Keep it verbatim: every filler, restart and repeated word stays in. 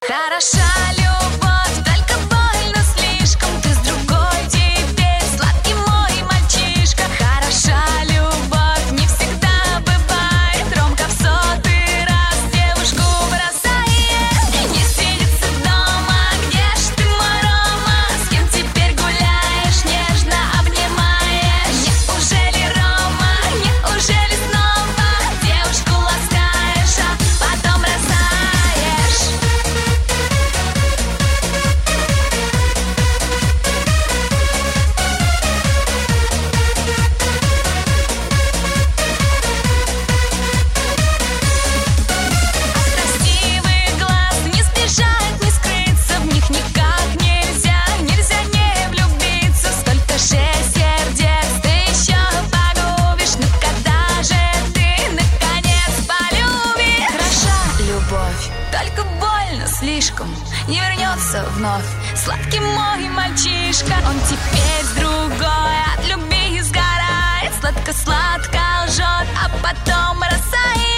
Хороша любовь, только больно слишком. Ты с другой теперь, сладкий мой мальчишка. Хороша любовь, не всегда бывает. Ромка в сотый раз девушку бросает. Не сидится дома, где ж ты, мой Рома? С кем теперь гуляешь, нежно обнимаешь? Неужели, Рома, неужели снова девушку ласкаешь, а потом бросаешь? Красивый глаз, не сбежать, не скрыться. В них никак нельзя, нельзя не влюбиться. Столько же сердец ты еще погубишь. Ну когда же ты, наконец, полюбишь? Хороша любовь, только больно слишком. Не вернется вновь сладкий мой мальчишка. Он теперь с другой от любви сгорает. Сладко-сладко лжет, а потом бросает.